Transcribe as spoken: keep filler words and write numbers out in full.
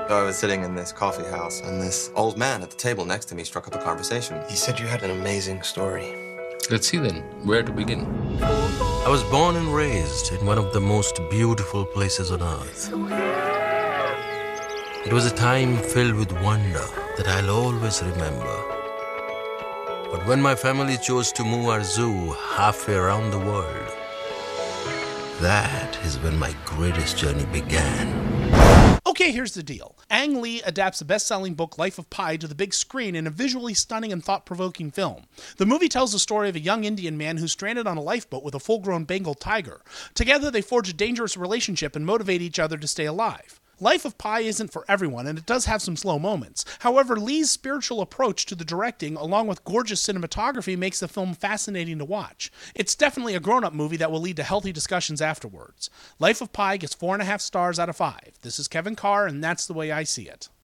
I was sitting in this coffee house, and this old man at the table next to me struck up a conversation. He said you had an amazing story. Let's see then, where to begin? I was born and raised in one of the most beautiful places on earth. It was a time filled with wonder that I'll always remember. But when my family chose to move our zoo halfway around the world, that is when my greatest journey began. Okay, here's the deal. Ang Lee adapts the best-selling book Life of Pi to the big screen in a visually stunning and thought-provoking film. The movie tells the story of a young Indian man who's stranded on a lifeboat with a full-grown Bengal tiger. Together, they forge a dangerous relationship and motivate each other to stay alive. Life of Pi isn't for everyone, and it does have some slow moments. However, Lee's spiritual approach to the directing, along with gorgeous cinematography, makes the film fascinating to watch. It's definitely a grown-up movie that will lead to healthy discussions afterwards. Life of Pi gets four and a half stars out of five. This is Kevin Carr, and that's the way I see it.